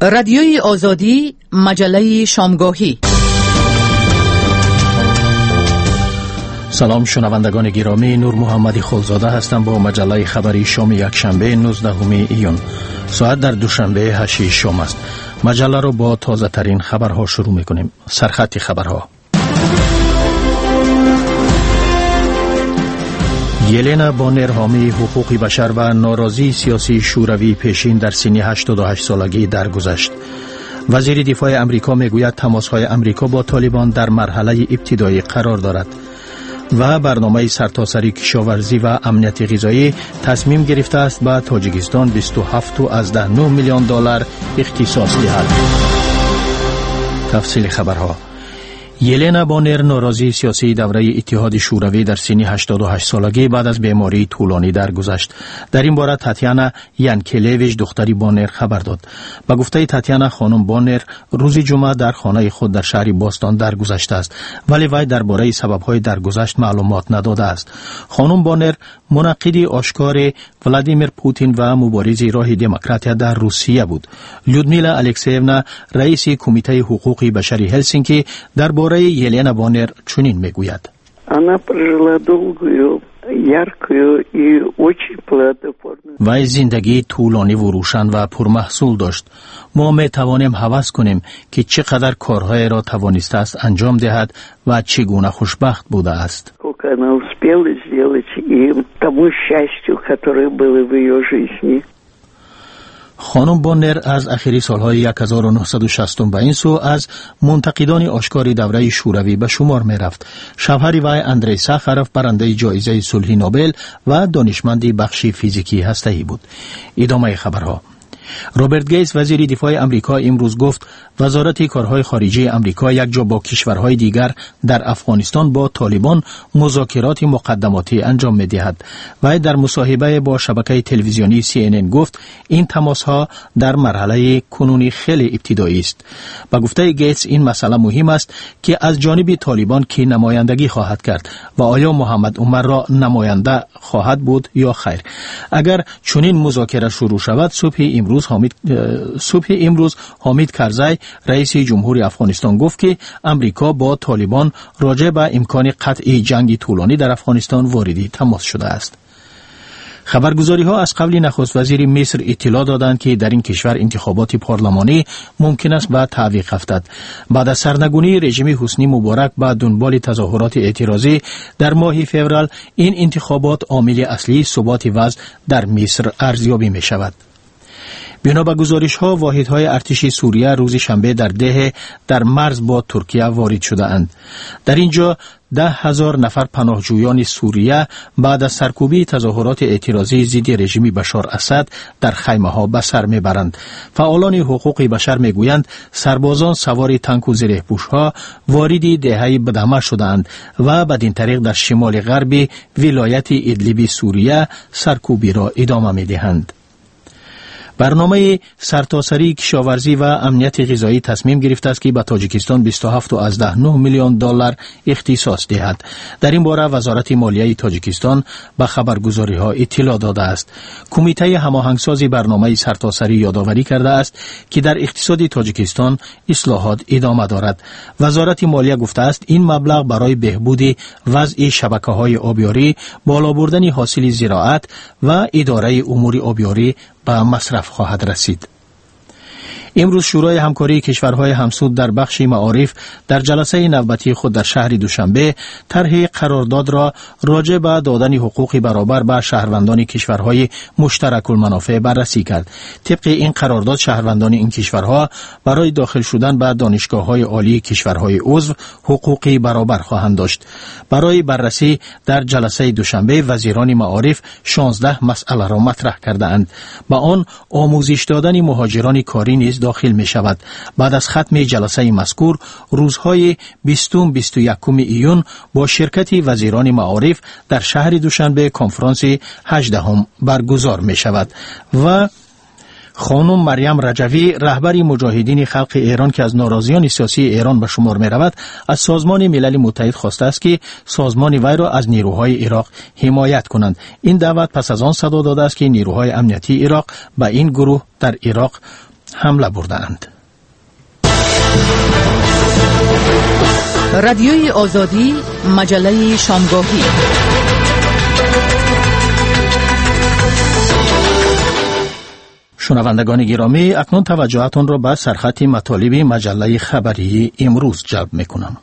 رادیوی آزادی، مجله شامگاهی. سلام شنوندگان گرامی، نور محمدی خلزاده هستم با مجله خبری شام یکشنبه 19 ایون. ساعت در دوشنبه 8 شام است. مجله را با تازه ترین خبرها شروع میکنیم. سرخط خبرها: یلنا بانر حامی حقوق بشر و ناراضی سیاسی شوروی پیشین در سن 88 سالگی درگذشت. وزیر دفاع امریکا میگوید تماس‌های امریکا با طالبان در مرحله ابتدایی قرار دارد. و برنامه سرتاسری کشاورزی و امنیت غذایی تصمیم گرفته است به تاجیکستان 27.9 میلیون دلار اختصاص دهد. تفصیل خبرها: یلنا بانر ناراضی سیاسی دوره اتحاد شوروی در سن 88 سالگی بعد از بیماری طولانی درگذشت. در این باره تاتیانا یانکلویچ دختری بانر خبر داد. با گفته تاتیانا، خانم بانر روز جمعه در خانه خود در شهر باستان درگذشته است، ولی وی درباره سبب‌های درگذشت معلومات نداده است. خانم بانر منعقد آشکار ولادیمیر پوتین و مبارز راه دموکراتیا در روسیه بود. لودمیلا الکسیونا، رئیس کمیته حقوق بشری هلسینکی، درباره یلنا بانر چنین میگوید: وی زندگی طولانی و روشن و پرمحصول داشت. ما می توانیم هوس کنیم که چقدر کارهای را توانسته است انجام دهد و چگونه خوشبخت بوده است. خانم بانر از اخیر سالهای 1960 به این سو از منتقدان آشکار دوره شوروی به شمار می رفت. شوهر وی اندری ساخاروف برنده جایزه صلح نوبل و دانشمند بخش فیزیکی هسته‌ای بود. ادامه خبرها: روبرت گیتس، وزیر دفاع امریکا، امروز گفت وزارت کارهای خارجه امریکا یک جا با کشورهای دیگر در افغانستان با طالبان مذاکرات مقدماتی انجام می‌دهد. و در مصاحبه با شبکه تلویزیونی CNN گفت این تماس‌ها در مرحله کنونی خیلی ابتدایی است. با گفته گیتس این مسئله مهم است که از جانب طالبان کی نمایندگی خواهد کرد و آیا محمد عمر را نماینده خواهد بود یا خیر. اگر چنین مذاکره شروع شود، صبح امروز حامد کرزی، رئیس جمهوری افغانستان، گفت که امریکا با طالبان راجع به امکان قطع جنگ طولانی در افغانستان واردی تماس شده است. خبرگزاری ها از قبل نخست وزیر مصر اطلاع دادند که در این کشور انتخابات پارلمانی ممکن است به تعویق افتد. بعد از سرنگونی رژیم حسنی مبارک به دنبال تظاهرات اعتراضی در ماه فوریه، این انتخابات عامل اصلی ثبات وضع در مصر ارزیابی می شود. بنا به گزارش‌ها، واحدهای ارتش سوریه روز شنبه در ده در مرز با ترکیه وارد شده اند. در اینجا 10,000 نفر پناهجویان سوریه بعد از سرکوبی تظاهرات اعتراضی ضد رژیم بشار اسد در خیمه‌ها به سر می‌برند. فعالان حقوق بشر می‌گویند سربازان سوار تانک و زره‌پوش‌ها وارد دهه بدمه شدند و بدین طریق در شمال غربی ولایت ادلیب سوریه سرکوبی را ادامه می‌دهند. برنامه سرتاسری کشاورزی و امنیت غذایی تصمیم گرفته است که به تاجیکستان 27.9 میلیون دلار اختصاص دهد. در این باره وزارت مالیه تاجیکستان به خبرگزاری‌ها اطلاع داده است. کمیته هماهنگسازی برنامه سرتاسری یادآوری کرده است که در اقتصاد تاجیکستان اصلاحات ادامه دارد. وزارت مالیه گفته است این مبلغ برای بهبود وضع شبکه‌های آبیاری، بالا بردن حاصل زراعت و اداره امور آبیاری به مصرف خواهد رسید. امروز شورای همکاری کشورهای همسود در بخش معارف در جلسه نوبتی خود در شهر دوشنبه طرح قرارداد را راجع به دادن حقوق برابر به شهروندان کشورهای مشترک المنافع بررسی کرد. طبق این قرارداد شهروندان این کشورها برای داخل شدن به دانشگاه‌های عالی کشورهای عضو حقوقی برابر خواهند داشت. برای بررسی در جلسه دوشنبه وزیران معارف 16 مسئله را مطرح کردند. با آن آموزش دادن مهاجران کاری نیز داخل می شود. بعد از ختم جلسه مذکور روزهای 20-21 ایون با شرکت وزیران معارف در شهر دوشنبه کنفرانس 18 برگزار می شود و خانم مریم رجوی، رهبر مجاهدین خلق ایران که از ناراضیان سیاسی ایران به شمار می رود، از سازمان ملل متحد خواسته است که سازمان وی را از نیروهای عراق حمایت کنند. این دعوت پس از آن صدا داده است که نیروهای امنیتی عراق به این گروه در عراق حمله بردند. رادیوی آزادی، مجله شامگاهی. شنوندگان گرامی، اکنون توجهتان را به سرخط مطالب مجله خبری امروز جلب می‌کنم.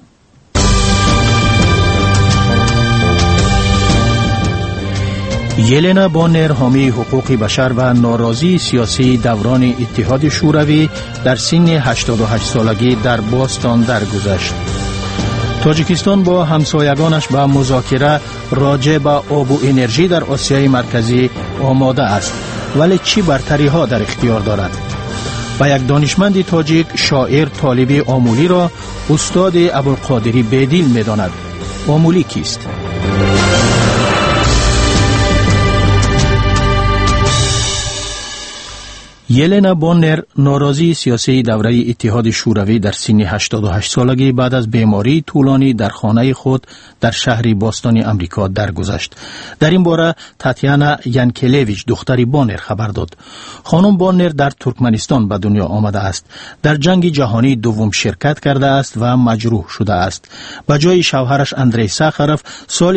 یلنا بونر، حامی حقوق بشر و ناراضی سیاسی دوران اتحاد شوروی، در سن 88 سالگی در بوستون درگذشت. تاجیکستان با همسایگانش به مذاکره راجع به آب و انرژی در آسیای مرکزی آماده است، ولی چی برتری ها در اختیار دارد؟ و یک دانشمند تاجیک شاعر طالب آمولی را استاد ابوالقادری بدیل می داند. آمولی کیست؟ یلنا بونر، ناراضی سیاسی دوره اتحاد شوروی، در سن 88 سالگی بعد از بیماری طولانی در خانه خود در شهر بوستون امریکا درگذشت. در این باره تاتیانا ینکلویچ، دختری بونر، خبر داد. خانم بونر در ترکمنستان به دنیا آمده است. در جنگ جهانی دوم شرکت کرده است و مجروح شده است. به جای شوهرش اندری ساخاروف سال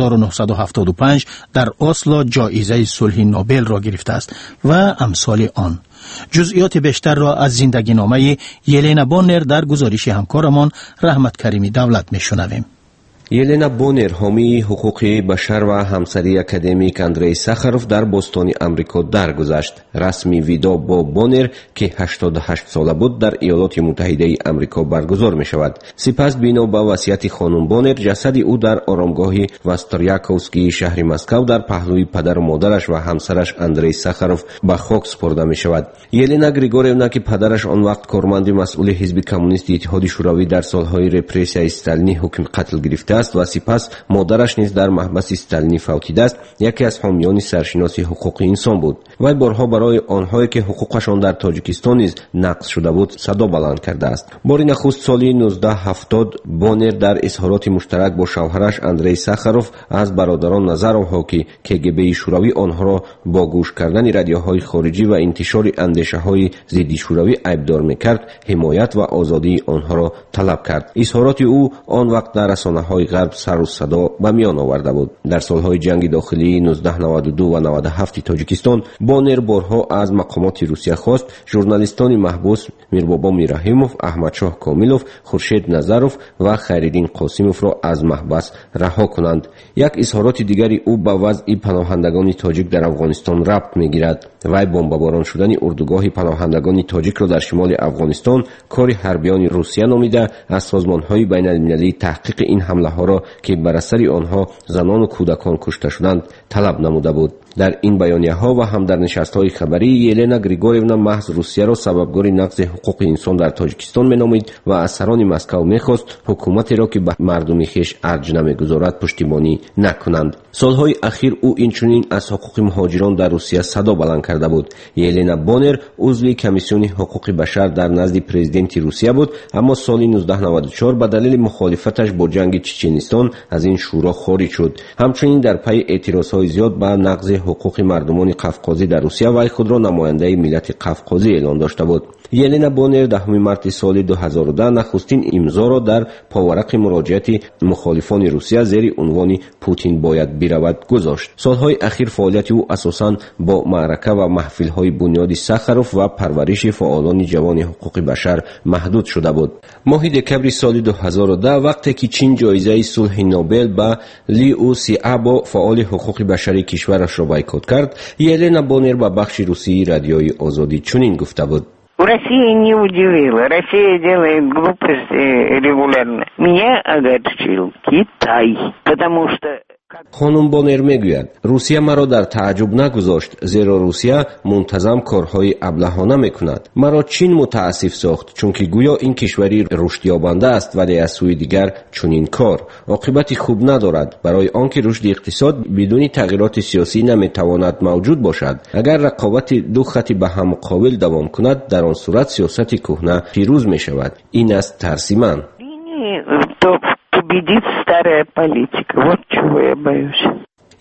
1975 در اسلو جایزه صلح نوبل را گرفته است و امثال آن. جزئیات بیشتر را از زندگی نامه یلنا بونر در گزارش همکارمان رحمت کریمی دولت میشنویم. یلنا بونر، حامی حقوق بشر و همسری اکادمیک اندری ساخاروف، در بوستون امریکا درگذشت. رسمی ویدا با بونر که 88 ساله بود در ایالات متحده امریکا برگزار می شود. سپس بنا به وصیت خانم بونر، جسد او در آرامگاه واستریاکوفسکی شهر مسکو در پهلوی پدر و مادرش و همسرش اندری ساخاروف به خاک سپرده می شود. یلنا گریگوریونا که پدرش آن وقت کارمند مسئول حزب کمونیست اتحاد شوروی در سالهای رپرسیای استالینی حکم قتل گرفته است و سپس مادرش نیز در محبس استالینی فوتیده است، یکی از حامیان سرشناسی حقوق انسان بود. وی بارها برای آنهایی که حقوقشان در تاجیکستان نیز نقض شده بود صدا بلند کرده است. بار نخست سال 1970 بونر در اظهارات مشترک با شوهرش اندری ساخاروف از برادران نظروها که KGB شوروی آنها را با گوش کردن رادیوهای خارجی و انتشار اندیشه‌های ضد شوروی عیبدار می‌کرد، حمایت و آزادی آنها را طلب کرد. اظهارات او آن وقت در رسانه‌های غرب سر و صدا به میان آورده بود. در سالهای جنگ داخلی 1992 و 97 تاجیکستان، بونر بارها از مقامات روسیه خواست ژورنالیستان محبوس میربابا میرحیموف، احمدشاه کامیلوف، خورشید نظروف و خیرالدین قاسیموف را از محبس رها کنند. یک اظهارات دیگری او به وضع پناهندگان تاجیک در افغانستان ربط میگیرد. وی بمباران شدن اردوگاه پناهندگان تاجیک را در شمال افغانستان کار حربیان روسیه نامیده، از سازمان‌های بین‌المللی تحقیق این حمله‌ها را که بر اثر آنها زنان و کودکان کشته شدند طلب نموده بود. در این بیانیه‌ها و هم در نشست‌های خبری، یلنا گریگوریونا محض روسیه را سببگار نقض حقوق انسان در تاجیکستان می‌نامید و از سران مسکو می‌خواست حکومتی را که به مردم خویش ارج نمی‌گذارد پشتیبانی نکنند. سالهای اخیر او اینچنین از حقوق مهاجران در روسیه صدا بلند کرده بود. یلنا بونر عضو کمیسیون حقوق بشر در نزد پرزیدنت روسیه بود، اما سال 1994 به دلیل مخالفتش با جنگ چچنستان از این شورا خارج شد. همچنین در پی اعتراضهای زیاد به نقض حقوق مردمان قفقازی در روسیه و خود را نماینده ملت قفقازی اعلام داشته بود. یلنا بونر 10 مارس سال 2010 نخستین امضا را در پاورق مراجعت مخالفان روسیه زیر عنوان پوتین باید برود گذاشت. سالهای اخیر فعالیت او اساساً با معرکه و محفل‌های بنیاد ساخاروف و پرورش فعالان جوان حقوق بشر محدود شده بود. ماه دکمبر سال 2010 وقتی که چین جایزه صلح نوبل به لیو سیعبو، فعال حقوق بشری کشورش را بایکوت کرد، یلنا بونر به بخش روسی رادیوی آزادی چنین گفته بود: Россия не удивила. Россия делает глупости регулярно. Меня огорчил Китай, потому что خانم بونر میگوید روسیه مرا در تعجب نگذاشت، زیرا روسیه منتظم کارهای ابلهانه میکند. مرا چین متاسف ساخت، چون که گویا این کشوری رشد یابنده است، ولی از سوی دیگر چنین کار عاقبت خوب ندارد. برای آنکه رشد اقتصاد بدون تغییرات سیاسی نمیتواند موجود باشد. اگر رقابت دو خط به هم مقابل دوام کند، در آن صورت سیاست کهنه پیروز می شود. این است ترس من. победит старая политика. Вот чего я боюсь.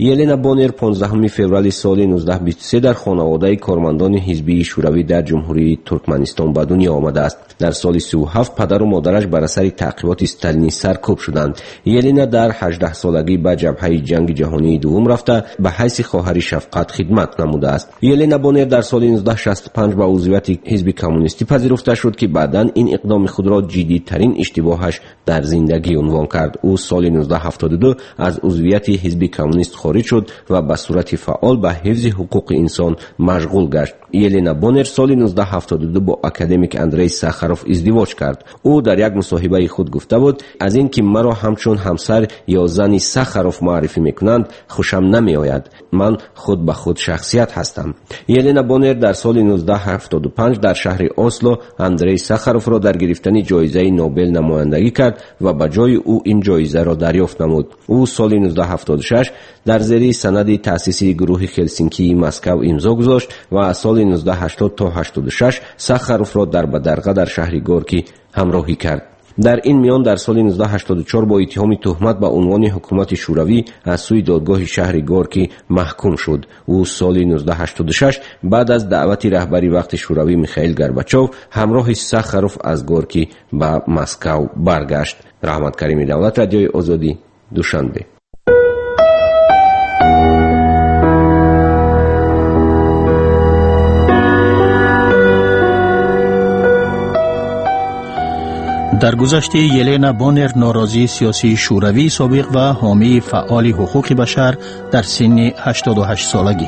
یلنا بونر 15 فوریه سال 1923 در خانواده کارمندان حزبی شوروی در جمهوری ترکمنستان به دنیا آمده است. در سال 37 پدر و مادرش بر اثر تعقیبات استالینی سرکوب شدند. یلنا در 18 سالگی به جبهه جنگ جهانی دوم رفته به حیث خواهر شفقت خدمت نموده است. یلنا بونر در سال 1965 به عضویت حزب کمونیستی پذیرفته شد که بعداً این اقدام خود را جدی‌ترین اشتباهش در زندگی عنوان کرد. او سال 1972 از عضویت حزب کمونیست خارج شد و به صورت فعال به حفظ حقوق انسان مشغول گشت. یلنا بونر سال 1972 با اکادمیک اندری ساخاروف ازدواج کرد. او در یک مصاحبه خود گفته بود از اینکه مرا همچون همسر یا زن ساخاروف معرفی میکنند خوشم نمیآید. من خود به خود شخصیت هستم. یلنا بونر در سال 1975 در شهر اسلو اندری ساخاروف را در گرفتن جایزه نوبل نمایندگی کرد و به جای او این جایزه را دریافت نمود. او سال 1976 در زیر سند تأسیس گروه هلسینکی مسکو امضا گذاشت و از سال 1980 تا 86 ساخاروف را در بدرقه در شهر گورکی همراهی کرد. در این میان در سال 1984 با اتهام تهمت به عنوان حکومت شوروی از سوی دادگاه شهر گورکی محکوم شد. او سال 1986 بعد از دعوت رهبری وقت شوروی میخائیل گورباچوف همراه ساخاروف از گورکی به مسکو برگشت. رحمت کریمی دولت، رادیوی آزادی، دوشنبه. در گذشته یلنا بونر ناراضی سیاسی شوروی سابق و حامی فعال حقوق بشر در سن 88 سالگی.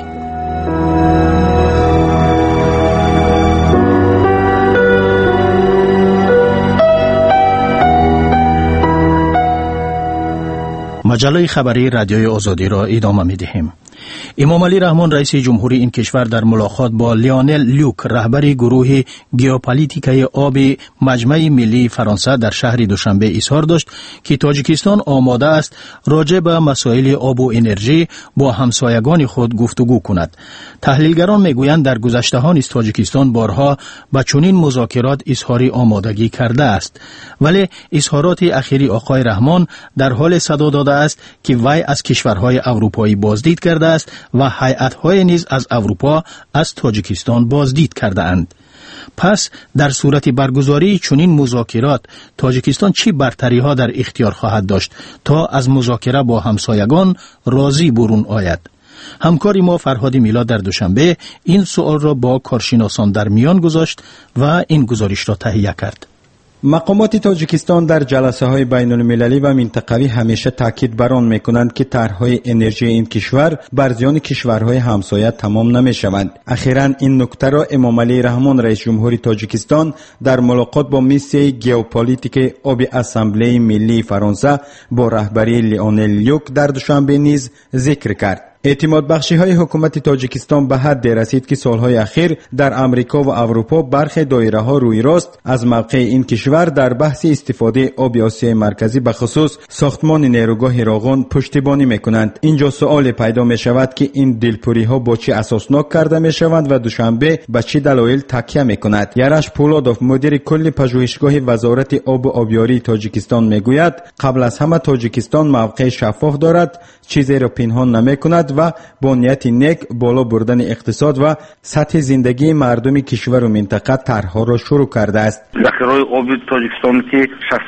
مجله خبری رادیوی آزادی را ادامه می‌دهیم. امام علی رحمان رئیس جمهوری این کشور در ملاقات با لیونل لیوک رهبر گروه ژئوپلیتیکای آب مجمع ملی فرانسه در شهر دوشنبه اظهار داشت که تاجیکستان آماده است راجع به مسائل آب و انرژی با همسایگان خود گفتگو کند. تحلیلگران میگویند در گذشته ها نیز تاجیکستان بارها به چنین مذاکرات اظهار آمادگی کرده است، ولی اظهارات اخیری آقای رحمان در حال صدا داده است که وی از کشورهای اروپایی بازدید کرده است و هیئت‌های نیز از اروپا از تاجیکستان بازدید کرده اند. پس در صورت برگزاری چنین مذاکرات تاجیکستان چه برتری‌ها در اختیار خواهد داشت تا از مذاکره با همسایگان راضی برون آید؟ همکاری ما فرهاد میلاد در دوشنبه این سؤال را با کارشناسان در میان گذاشت و این گزارش را تهیه کرد. مقامات تاجیکستان در جلسه‌های بین‌المللی و منطقوی همیشه تاکید بر آن می‌کنند که طرح‌های انرژی این کشور بر زیان کشورهای همسایه تمام نمی‌شوند. اخیراً این نکته را امام علی رحمان رئیس جمهوری تاجیکستان در ملاقات با میسیه ژئوپلیتیک آب اسامبله ملی فرانسه با رهبری لیونل لیوک در دوشنبه نیز ذکر کرد. اعتماد بخشی های حکومت تاجیکستان به حد رسید که سالهای اخیر در امریکا و اروپا برخی دایره ها روی راست از موقع این کشور در بحث استفاده آب آسیای مرکزی به خصوص ساختمان نیروگاه راغون پشتیبانی میکنند. اینجا سوال پیدا می شود که این دلپوری ها با چه اساسناک کرده می شوند و دوشنبه به چه دلایل تکیه می کند. یارش پولادوف مدیر کل پژوهشگاه وزارت آب و آبیاری تاجیکستان میگوید قبل از همه تاجیکستان موقع شفاف دارد، چیزی را پنهان نمی کند و با نیت نیک بالا بردن اقتصاد و سطح زندگی مردم کشور و منطقه طرح‌ها را شروع کرده است. ذخیره‌های آب تاجیکستان که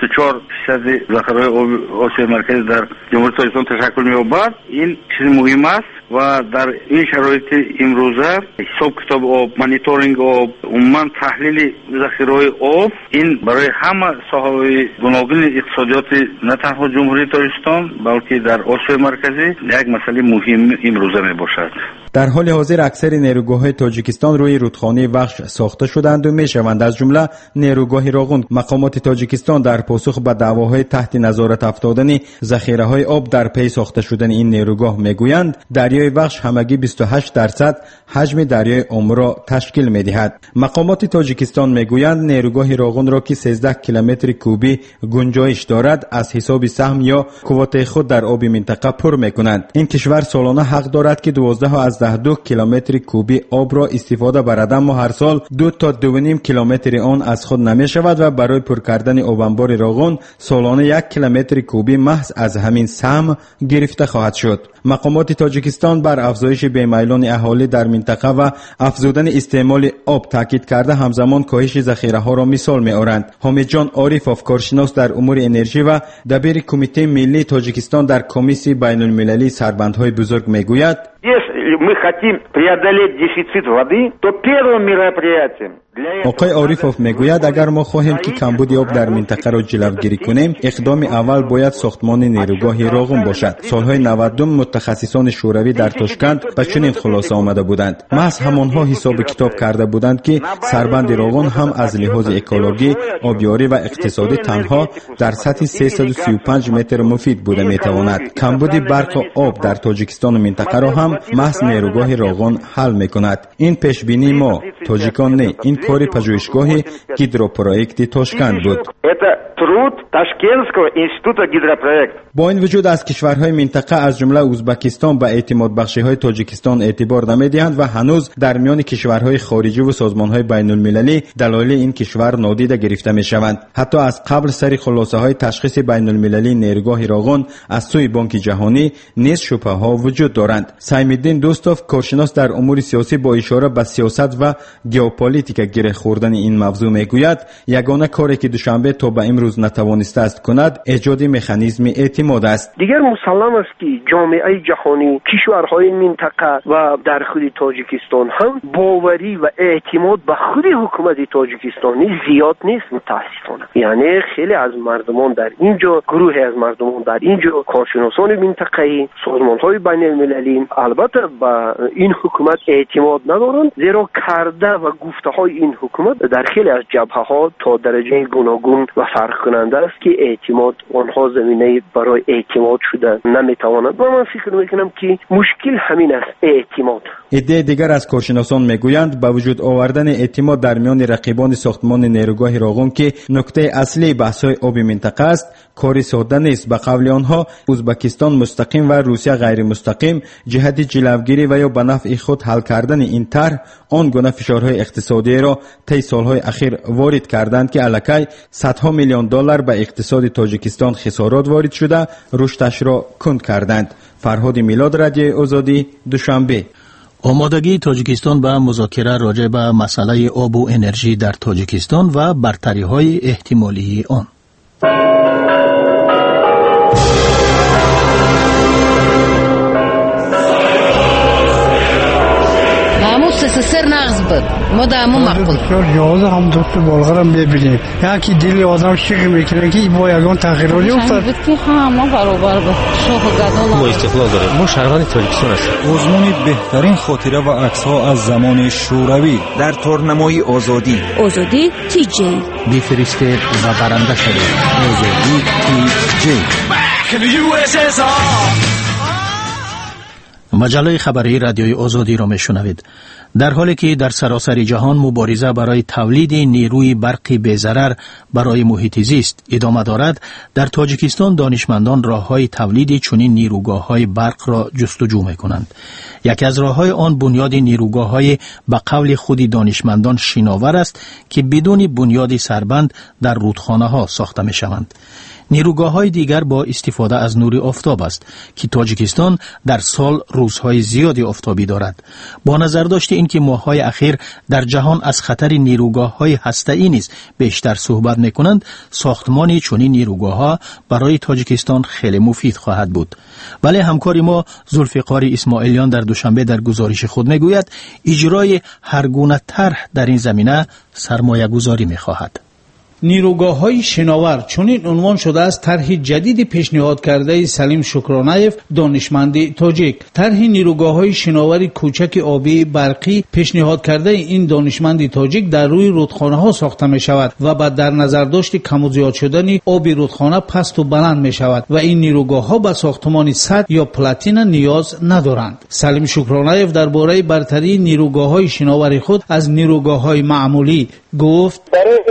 64% ذخیره‌های آب آسیای مرکزی در جمهوری تاجیکستان تشکل می‌یابد، این چیز مهم است و در این شرایط امروزه حساب کتاب آب، مانیتورینگ آب، عموما تحلیل ذخیره‌های آب، این برای همه ساحه‌های گوناگون اقتصادیات نه تنها جمهوری تاجیکستان بلکه در آسیای مرکزی یک مسئله مهم امروزه میباشد. در حال حاضر اکثر نیروگاه‌های تاجیکستان روی رودخانه وخش ساخته شدند و میشوند، از جمله نیروگاه راغون. مقامات تاجیکستان در پاسخ به دعواهای تحت نظارت افتادن ذخیره‌های آب در پی ساخته شدن این نیروگاه میگویند دریای وخش همگی 28% حجم دریای اوم را تشکیل میدهد. مقامات تاجیکستان میگویند نیروگاه راغون را که 13 کیلومتر کوبی گنجایش دارد از حساب سهم یا کوته خود در آب منطقه پر میکنند. این کشور سالانه حق دارد که 12 از 16.2 کیلومتر کوبی آب را استفاده بردم و هر سال 2 تا 2.5 کیلومتر آن از خود نمی شود و برای پر کردن آب انبار راغون سالانه 1 کیلومتر کوبی محض از همین سهم گرفته خواهد شد. مقامات تاجیکستان بر افزایش بیمیلان اهالی در منطقه و افزودن استعمال آب تاکید کرده، همزمان کاهش ذخیره ها را مثال می آورند. حامد جان عارفов، کارشناس در امور انرژی و دبیر کمیته ملی تاجیکستان در کمیسیون بین المللی سربندهای بزرگ میگوید: мы хотим преодолеть дефицит воды, то первым мероприятием آقای عارفов میگوید اگر ما خواهیم که کمبود آب در منطقه را جلوگیری کنیم، اقدام اول باید ساختمان نیروگاه راغون باشد. سالهای 92 متخصصان شوروی در تاشکند به چنین خلاصه آمده بودند. محض همانها حساب کتاب کرده بودند که سربند راغون هم از لحاظ اکولوژی، آبیاری و اقتصادی تنها در سطح 335 متر مفید بوده میتواند. کمبود برق و آب در تاجیکستان و منطقه را هم محض نیروگاه راغون حل میکند. این پیش بینی ما تاجیکان نه، این کار پژوهشگاه هیدروپروژکت تاشکند بود. با این وجود از کشورهای منطقه از جمله ازبکستان به اعتماد بخشی‌های تاجیکستان اعتبار نمی‌دهند و هنوز در میان کشورهای خارجی و سازمان‌های بین‌المللی دلایل این کشور نادیده گرفته می‌شوند. حتی از قبل سری خلاصه‌های تشخیص بین‌المللی نیروگاه راغون از سوی بانک جهانی نیز شبهه‌ها وجود دارند. سیم‌الدین دوستوف، کارشناس در امور سیاسی، با اشاره به سیاست و ژئوپلیتیک گره خوردن این موضوع میگوید یگانه کاری که دوشنبه تا به امروز نتوانسته است کند ایجاد مکانیزم اعتماد است. دیگر مسلم است که جامعه جهانی، کشورهای منطقه و در خود تاجیکستان هم باوری و اعتماد به خود حکومت تاجیکستانی زیاد نیست متاسفانه. یعنی خیلی از مردمان در اینجا، گروهی از مردمان در اینجا، کارشناسان منطقه‌ای، سازمان‌های بین‌المللی البته به این حکومت اعتماد ندارند، زیرا کرده و گفته‌های این حکومت در خیلی از جبهه‌ها تا درجه گوناگون و فرق کننده است که اعتماد آنها زمینه برای اعتماد شده نمیتواند. و من فکر میکنم که مشکل همین است، اعتماد. ایده دیگر از کارشناسان میگویند با وجود آوردن اعتماد در میان رقیبان ساختمان نیروگاه راغون که نکته اصلی بحث‌های آب منطقه است، کاری ساده نیست. به قول آنها ازبکستان مستقیم و روسیه غیر مستقیم جهت جلوگیری و یا به نفع خود حل کردن این طرح آن گونه فشارهای اقتصادی را طی سالهای اخیر وارد کردند که الکی صدها میلیون دلار به اقتصاد تاجیکستان خسارات وارد شده رشدش را کند کردند. فرهاد میلاد، رادیو آزادی، دوشنبه. آمادگی تاجیکستان به مذاکره راجع به مسئله آب و انرژی در تاجیکستان و برتری‌های احتمالی آن. سر نغز بود ما دامو مقبول یازه هم دوست بالغرم ببینیم یکی دلی آدم شکل میکنه که با یگان تغییراتی افتاد بود که همه برابر بود شاه و گدال ما استقلال داریم، ما شهروند تاجیکستان هستیم. آزمون بهترین خاطره و عکس‌ها از زمان شوروی در تورنمای آزادی تی جی بفرستید و برنده شدید. آزادی تی جی. مجله خبری رادیوی آزادی را میشنوید. در حالی که در سراسر جهان مبارزه برای تولید نیروی برقی بی‌ضرر برای محیط زیست ادامه دارد، در تاجیکستان دانشمندان راه‌های تولید چنین نیروگاه‌های برق را جستجو می‌کنند. یکی از راه‌های آن بنیاد نیروگاه‌های به قول خود دانشمندان شناور است که بدون بنیاد سربند در رودخانه‌ها ساخته می‌شوند. نیروگاه‌های دیگر با استفاده از نور آفتاب است که تاجیکستان در سال روزهای زیادی آفتابی دارد. با نظر داشت اینکه ماه‌های اخیر در جهان از خطر نیروگاه‌های هسته‌ای نیز بیشتر صحبت می‌کنند، ساختمان چنین نیروگاه‌ها برای تاجیکستان خیلی مفید خواهد بود. ولی همکار ما ذوالفقار اسماعیلیان در دوشنبه در گزارش خود می‌گوید اجرای هر گونه طرح در این زمینه سرمایه‌گذاری می‌خواهد. نیروگاه‌های شناور چنین عنوان شده است طرح جدید پیشنهاد کرده سلیم شکرانایف، دانشمند تاجیک. طرح نیروگاه‌های شناور کوچک آبی برقی پیشنهاد کرده این دانشمند تاجیک در روی رودخانه‌ها ساخته می‌شود و بعد در نظر داشت کم و زیاد شدن آب رودخانه پست و بلند می‌شود و این نیروگاه‌ها به ساختمان سد یا پلاتین نیاز ندارند. سلیم شکرانایف درباره برتری نیروگاه‌های شناور خود از نیروگاه‌های معمولی گفت: برای ساخت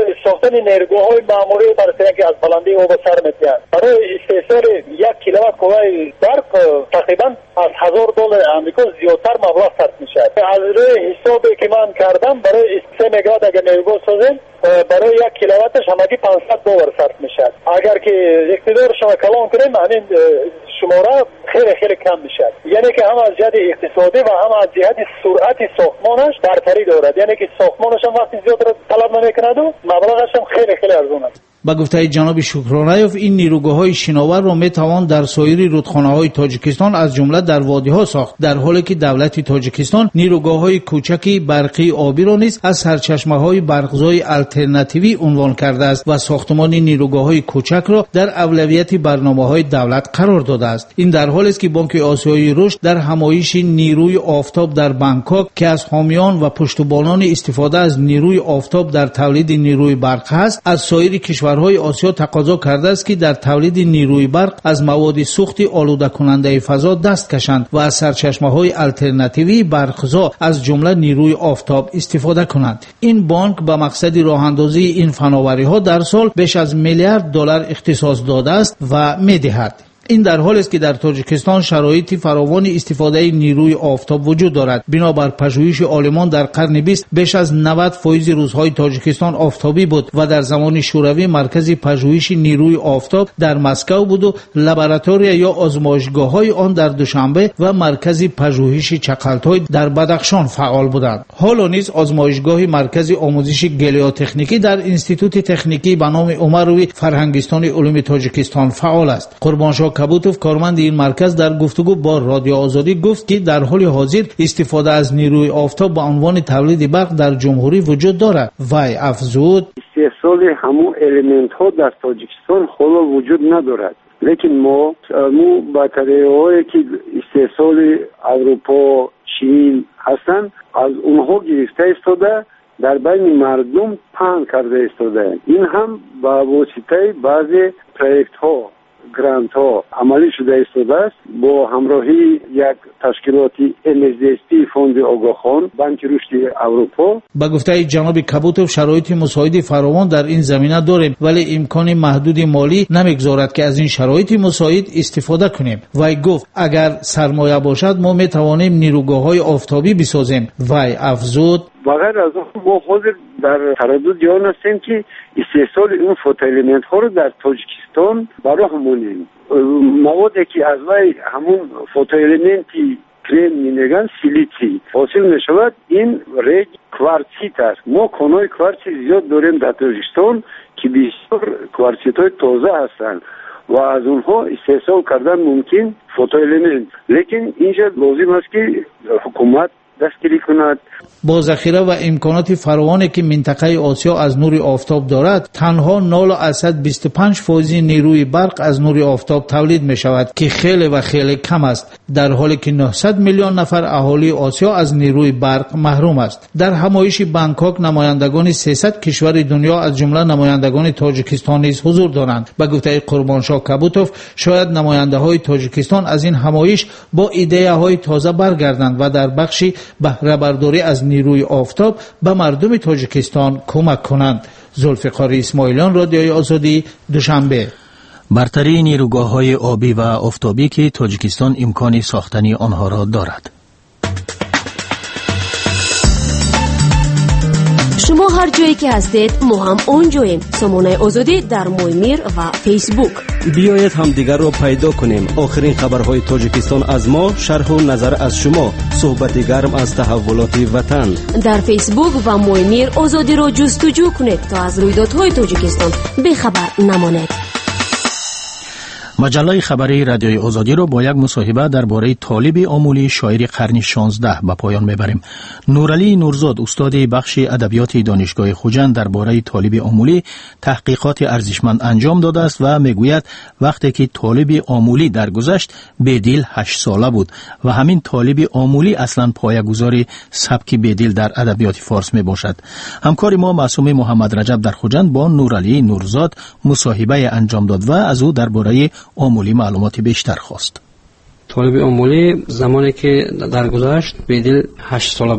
ساختن نیروگاه‌های معمولی برای اینکه از بلندی آب سر می‌تیان برای استحصال 1 کیلووات قوه برق تقریبا از $1000 آمریکا زیادتر مبلغ صرف میشه. از روی حسابی که من کردم برای 3 مگاوات اگر نیروگاه سازیم برای 1 کیلوواتش همگی $500 صرف میشه. اگر که اقتدارش را کلان کنیم همین شماره خیلی کم میشه. یعنی که هم از جهت اقتصادی و هم از جهت سرعت ساختمانش برتری دارد. یعنی که ساختمانش هم وقتی زیاد طلب نمیکند و مبلغش هم خیلی ارزان است. با گفته جناب شکرانایف این نیروگاه‌های شناور را میتوان در سایر رودخانه‌های تاجیکستان از جمله در وادی‌ها ساخت، در حالی که دولت تاجیکستان نیروگاه‌های کوچکی برقی آبی را نیز از سرچشمه‌های برقزای آلترناتیوی عنوان کرده است و ساختمان نیروگاه‌های کوچک را در اولویت برنامه‌های دولت قرار داده است. این در حالی است که بانک آسیایی رشد در همایش نیروی آفتاب در بانکوک که از حامیان و پشتیبانان استفاده از نیروی آفتاب در تولید نیروی برق است، از سایر کشورهای آسیا تقاضا کرده است که در تولید نیروی برق از مواد سوخت آلوده کننده فضا دست کشند و از سرچشمه‌های آلترناتیوی برقزا از جمله نیروی آفتاب استفاده کنند. این بانک به مقصد راه‌اندازی این فناوری‌ها در سال بیش از $1 میلیارد اختصاص داده است و می‌دهد. این در حالی است که در تاجیکستان شرایط فراوان استفاده نیروی آفتاب وجود دارد. بنابر پژوهش عالمان در قرن 20 بیش از 90% روزهای تاجیکستان آفتابی بود و در زمان شوروی مرکز پژوهش نیروی آفتاب در مسکو بود و لابراتوری یا آزمایشگاه‌های آن در دوشنبه و مرکز پژوهش چقلتای در بدخشان فعال بودند. حالا نیز آزمایشگاه مرکز آموزش گلیوتکنیکی در انستیتوت تکنیکی به نام عمروی فرهنگستان علوم تاجیکستان فعال است. قربانشاه کبوتوف کارمند این مرکز در گفتگو با رادیو آزادی گفت که در حال حاضر استفاده از نیروی آفتاب به عنوان تولید برق در جمهوری وجود دارد. وی افزود استحصال همون الیمنت ها در تاجیکستان حالا وجود ندارد، لیکن ما باتری‌هایی که استحصال اروپا، چین هستند از اونها گرفته ایستاده در بین مردم پهن کرده ایستاده. این هم با واسطه بعضی پروژه ها، گرانت ها عملی شده ایستاده است با همراهی یک تشکیلاتی NSDSP فوند آگاخان بانک رشد اروپا. با گفته جناب کبوتوف شرایط مساعد فراوان در این زمینه داریم ولی امکان محدود مالی نمیگذارد که از این شرایط مساعد استفاده کنیم. وی گفت اگر سرمایه باشد ما میتوانیم نیروگاه‌های آفتابی بسازیم. وی افزود بغیر از اون ما حاضر در تردد جان هستیم که استحصال این فوتوالیمنت ها رو در تاجیکستان برای همونیم. موادی که از وی همون فوتوالیمنتی کریم میگن سیلیتی حاصل میشود این رگ کوارتزیت است. ما کانای کوارتزیت زیاد داریم در تاجیکستان که بسیار کوارتزیت های تازه هستند و از اونها استحصال کردن ممکن فوتوالیمنت، لیکن اینجا لازم است که حکومت دستگیری کند. با ذخیره و امکانات فراوانی که منطقه آسیا از نور آفتاب دارد تنها 0.25% نیروی برق از نور آفتاب تولید می شود که خیلی کم است، در حالی که 900 میلیون نفر اهالی آسیا از نیروی برق محروم است. در همایش بانکوک نمایندگان 300 کشور دنیا از جمله نمایندگان تاجیکستان نیز حضور دارند. به گفته قربانشاه کبوتوف شاید نماینده های تاجیکستان از این همایش با ایده های تازه برگردند و در بخشی بهره برداری از نیروی آفتاب به مردم تاجیکستان کمک کنند. ذوالفقار اسماعیلیان، رادیوی آزادی، دوشنبه. برتری نیروگاه‌های آبی و آفتابی که تاجیکستان امکان ساختن آنها را دارد. شما هر جایی که هستید ما هم اونجاییم. سامانه آزادی در مویمیر و فیسبوک. بیایید هم دیگر را پیدا کنیم. آخرین خبرهای تاجیکستان از ما، شرح و نظر از شما، صحبت گرم از تحولات وطن. در فیسبوک و مویمیر آزادی را جستجو کنید تا از رویدادهای تاجیکستان بخبر نمانید. مجله خبری رادیوی آزادی را با یک مصاحبه درباره طالب آمولی شاعر قرن 16 به پایان میبریم. نورعلی نورزاد استاد بخش ادبیات دانشگاه خوجند درباره طالب آمولی تحقیقات ارزشمند انجام داده است و میگوید وقتی که طالب آمولی درگذشت بدیل 8 ساله بود و همین طالب آمولی اصلا پایه‌گذار سبک بدیل در ادبیات فارس میباشد. همکار ما معصوم محمد رجب در خوجند با نورعلی نورزاد مصاحبه انجام داد و از او درباره آمولی معلومات بیشتر خواست. طالب آمولی زمانی که درگذشت بدیل 8 ساله بود،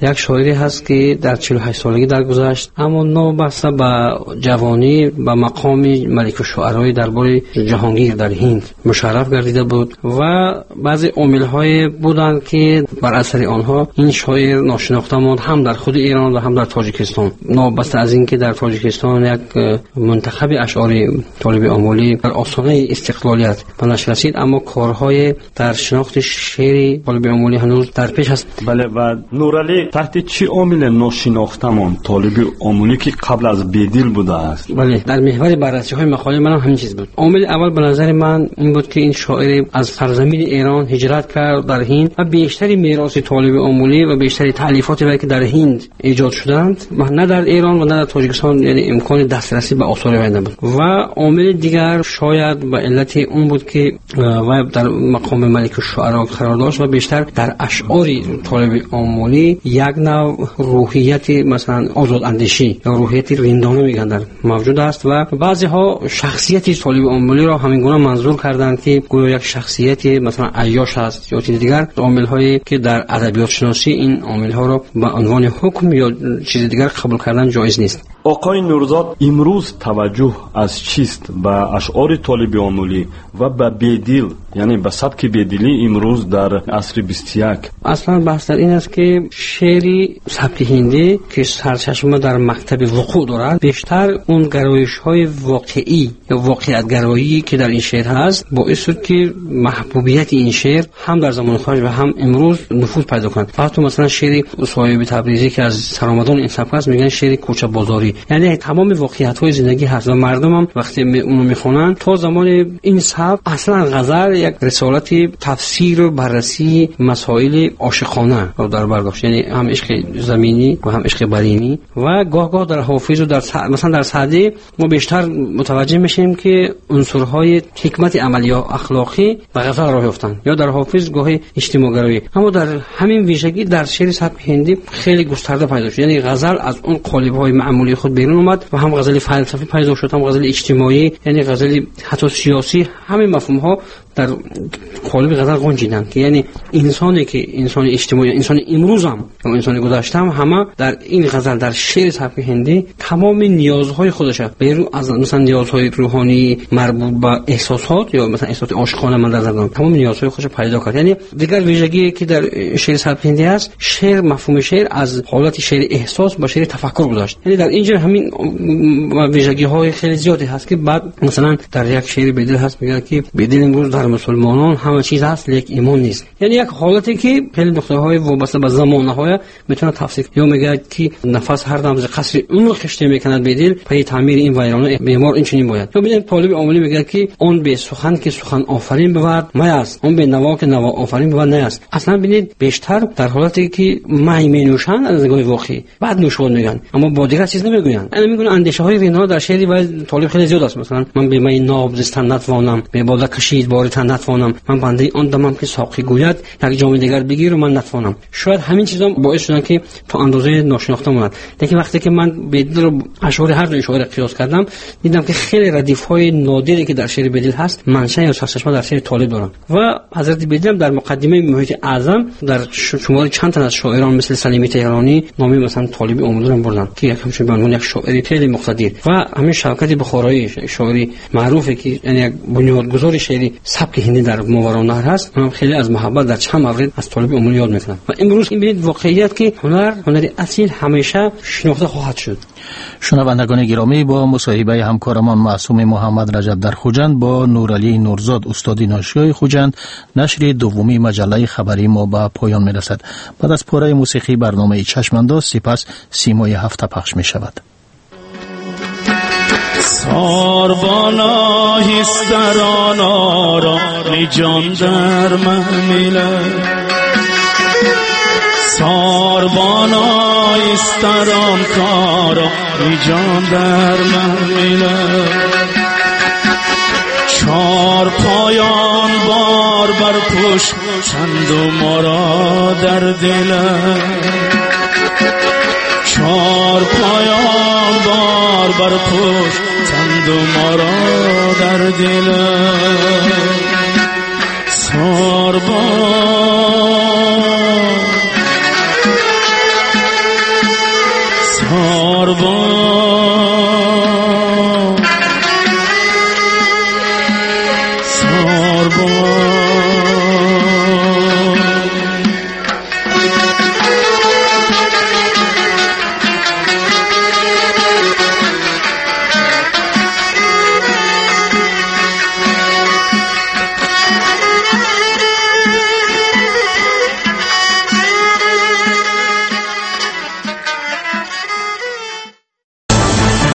یک شاعری هست که در 48 سالگی درگذشت، اما نابسته به جوانی به مقام ملک الشعرای دربار جهانگیر در هند مشرف گردیده بود و بعضی عامل‌های بودند که بر اثر آنها این شاعر ناشناخته ماند، هم در خود ایران و هم در تاجیکستان. نابسته از اینکه در تاجیکستان یک منتخب اشعار طالب آمولی در آستانه استقلالیت به نشر رسید، اما کارهای در شناخت شعر طالب آمولی هنوز در پیش است. بله، و نورعلی تحت چه عامل ناشناخته ماند طالب آمولی که قبل از بیدل بوده است؟ بله، در محور بررسی‌های مقاله من هم همین چیز بود. عامل اول به نظر من این بود که این شاعر از سرزمین ایران هجرت کرد در هند و بیشتری میراث طالب آمولی و بیشتری تألیفاتی که در هند ایجاد شدند نه در ایران و نه در تاجیکستان، یعنی امکان دسترسی به آثار وی نبود. و عامل دیگر شاید به علت اون بود که وی در مقام ملک الشعرا قرار داشت و بیشتر در اشعار طالب آمولی یک نوع روحیت مثلا آزاد اندیشی یا روحیت رندانه میگن در موجود است و بعضی ها شخصیت طالب آمولی را همین گونه منظور کردند که گویا یک شخصیت مثلا عیاش است یا چیز دیگر. عامل هایی که در ادبیات شناسی این عامل ها را به عنوان حکم یا چیز دیگر قبول کردن جایز نیست. آقای نورزاد، امروز توجه از چیست به اشعار طالب آمولی و به بیدل، یعنی به سبک بیدلی امروز در عصر 21؟ اصلا بحث در این است که شعری سبک هندی که سرچشمه در مکتب وقوع دارد، بیشتر اون گرایش‌های واقعی یا واقعیت گرایی که در این شعر هست باعث شد که محبوبیت این شعر هم در زمان خارج و هم امروز نفوذ پیدا کند. فقط مثلا شعر صاحب تبریزی که از سرآمدان این سبک است میگن شعر کوچه بازاری، یعنی تمام واقعیت‌های زندگی هست و مردم هم وقتی اونو میخونن تا زمان این سبک اصلا غزل یک رسالت تفسیر و بررسی مسائل عاشقانه رو در بر داشت، یعنی هم عشق زمینی و هم عشق برینی و گاه در حافظ و در مثلا در سعدی ما بیشتر متوجه میشیم که عنصرهای حکمت عملی یا اخلاقی به غزل راه یافتن یا در حافظ گاهی اجتماع گرایی، اما در همین ویژگی در شعر سبک هندی خیلی گسترده پیدا شد، یعنی غزل از اون قالب‌های معمولی خود بیرون اومد و هم غزل فلسفی پیدا شد، هم غزل اجتماعی، یعنی غزل حتی سیاسی. همین مفهوم‌ها در قالب غزل گنجیدن که یعنی انسانی که انسان اجتماعی، انسان امروز هم و انسان گذشته هم همه در این غزل در شعر سبک هندی تمام نیازهای خودشه، بیرون از مثلا نیازهای روحانی مربوط به احساسات یا مثلا احساسات عاشقانه من در نظر تمام نیازهای خودش پیدا کرد. یعنی دیگر ویژگی که در شعر سبک هندی است، شعر مفهوم شعر از حالت شعر احساس با شعر تفکر گذاشت، یعنی در اینجا همین ویژگی‌های خیلی زیادی هست که بعد مثلا در یک شعر بیدل هست میگه که بیدل امروز در مسلمانان همه چیز هست لیک ایمان نیست، یعنی یک حالتی که خیلی نقطه‌های وابسته به زمانه‌های میتونه تفسیر یا میگه که نفس هر دم ز قصر اون خشته میکند بیدل پای تعمیر این ویرانه بیمار این چنین باید. یا ببین طالب آمولی میگه که اون به سخن که سخن آفرین بود ما است، اون به نوا که نوا آفرین بود نه است. اصلا ببینید بیشتر در حالتی که می نوشن از نگاه واقعی بعد نوشون میگن اما با دیگر چیز نمیگوین، یعنی میگن اندیشه های رینها در شعری و طالب خیلی زیاد است. مثلا من به می ناب زستن نتوانم، به بالا کشید بار تن نتوانم، من بنده آن دمم که ساقی گوید یک جام دیگر بگیر و من نتوانم. شاید همین چیزا باعث شدن که تا اندازه ناشناخته ماند. لیکن وقتی که من بیدل رو اشعار هر دو شاعر قیاس کردم دیدم که خیلی ردیف‌های نادری که در شعر بیدل هست منشأ یا سرچشمه در شعر طالب دارن و حضرت بیدل در مقدمه محیط اعظم در شمار چند تن از شاعران مثل سلیمی تهرانی نامی مثلا طالب آمولی رو بردن که یک همچون به عنوان یک شاعر خیلی مقتدر و همین شوکت بخارایی شاعری معروفه که یعنی یک بنیادگذار شعری سبک هندی در ماورالنهر هست. من خیلی از محبت در چند مورد از طالب آمولی یاد میکنم و امروز این ببینید واقعیت که هنر اصیل همیشه شناخته خواهد شد. شنوندگان گرامی، با مصاحبه همکارمان معصوم محمد رجب در خوجند با نورعلی نورزاد استاد ناشیای خوجند، نشر دومی مجله خبری ما به پایان میرسد. بعد از پاره موسیقی برنامه چشمانداز سپس سیمای هفته پخش می شود. ساربانا هستران آرا جان در محمله، ساربانا استران کارا جان در محمله، چار پایان بار بر پشت چند و مرا در دله، چار پایان بار بر پشت چند و مرا در دله، ساربان